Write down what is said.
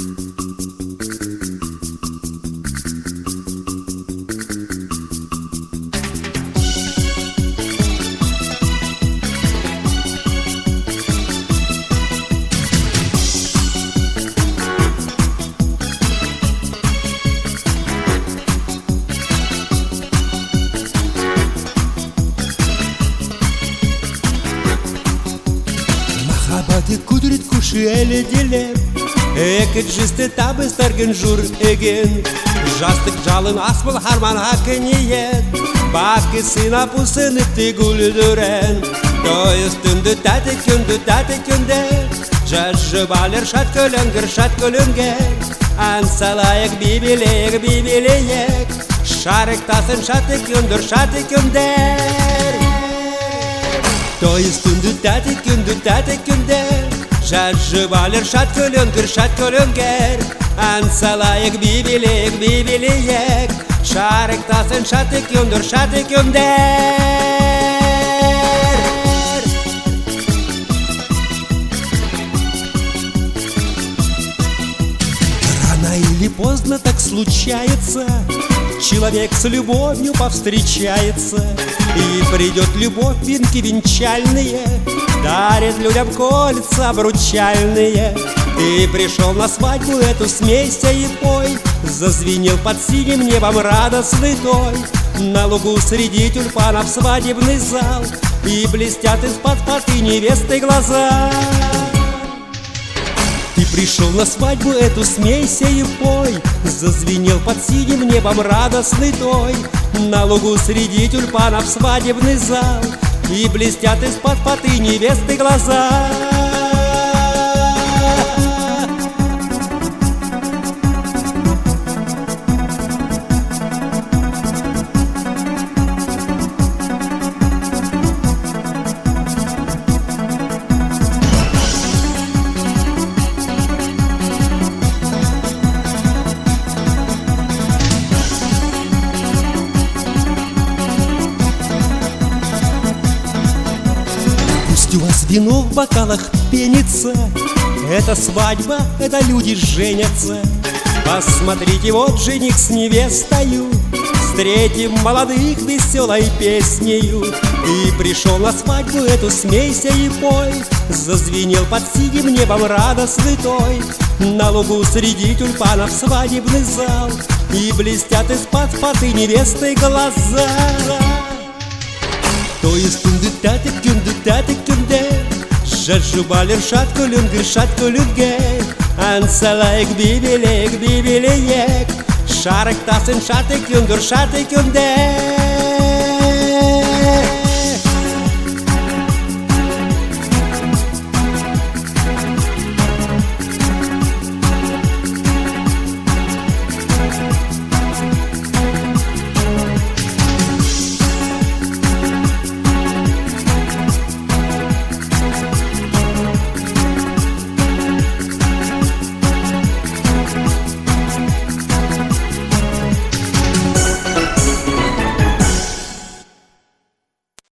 Kudret kuşuyla dilem Eket jiste tabi stargın jur egen Jastık jalın asmal harman hakkı niyet Bakısına pusını tigul duren To üstünde tate künde Jajı balir şat kölünger Ansalayık bibileyek Şarık tasın şatı künder To üstünde tate künde Jajı balir şat kölünger Ansalayık bibileyek Şarık tasın şatı künder Рано или поздно так случается Человек с любовью повстречается И придет любовь, венки венчальные Дарит людям кольца обручальные Ты пришел на свадьбу, эту смейся и пой Зазвенел под синим небом радостный той На лугу среди тюльпанов свадебный зал И блестят из-под фаты невесты глаза Ты пришел на свадьбу, эту смейся и пой Зазвенел под синим небом радостный той На лугу среди тюльпанов свадебный зал И блестят из-под фаты невесты глаза У вас вино в бокалах пенится Это свадьба, это люди женятся Посмотрите, вот жених с невестою Встретим молодых веселой песнею Ты пришел на свадьбу, эту смейся и пой Зазвенел под синим небом радостный той На лугу среди тюльпанов свадебный зал И блестят из-под фаты невесты глаза То üstünde tate künde Jajı balir şat kölünger Ansalayık bibileyek Şarık tasın şatı künder